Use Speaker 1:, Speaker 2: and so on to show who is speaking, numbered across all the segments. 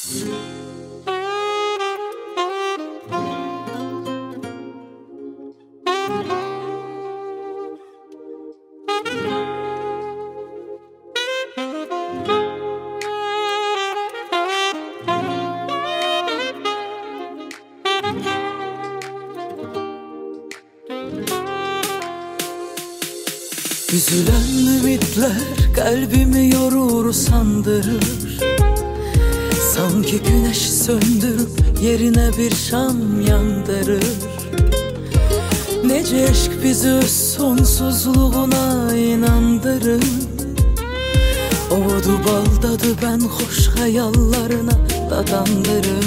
Speaker 1: Üzülen ümitler kalbimi yorur sandırır. Sanki güneş söndürüp yerine bir şam yandırır. Nece aşk bizi sonsuzluğuna inandırır. Odu baldadı ben hoş hayallarına dadandırır.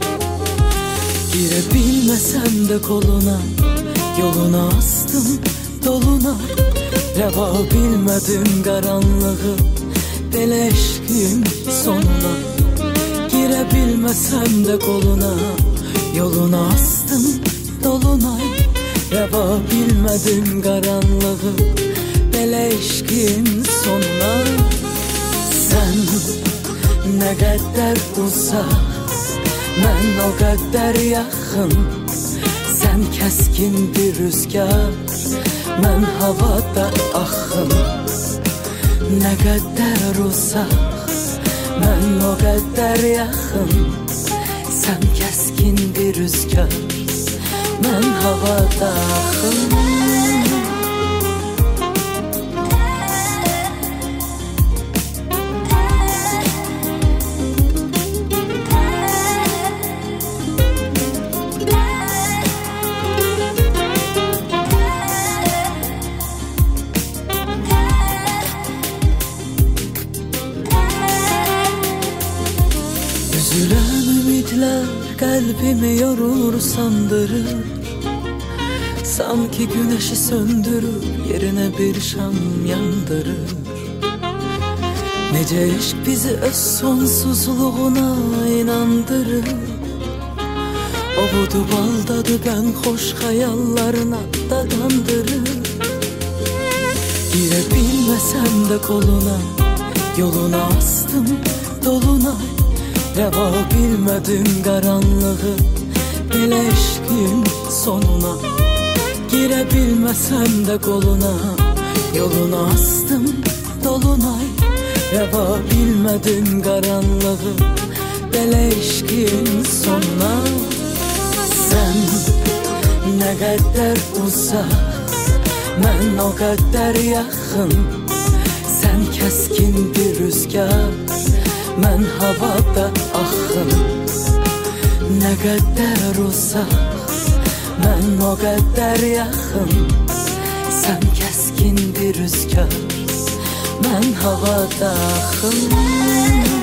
Speaker 1: Girebilmesem de koluna, yoluna astım dolunay. Reva bilmedim karanlığı, deli aşkın sonuna. Girebilmesem de koluna, yoluna astım dolunay. Reva bilmedim karanlığı, deli aşkın sonuna. Sen ne kadar uzak, ben o kadar yakın. Sen keskin bir rüzgar, ben havada axım. Ne kadar uzak, ben o kadar yakın. Sen keskin bir rüzgar, ben havada axım. Üzülen ümitler kalbimi yorur sandırır. Sanki güneşi söndürür yerine bir şam yandırır. Nece aşk bizi öz sonsuzluğuna inandırır. O budu baldadı ben hoş hayallarına dadandırır. Girebilmesem de koluna, yoluna astım dolunay. Reva bilmedim karanlığı, deli aşkın sonuna. Girebilmesem de koluna, yoluna astım dolunay. Reva bilmedim karanlığı, deli aşkın sonuna. Sen ne kadar uzak, ben o kadar yakın. Sen keskin bir rüzgar, ben havada axım. Ne kadar uzak, ben o kadar yakın. Sen keskin bir rüzgar, ben havada axım.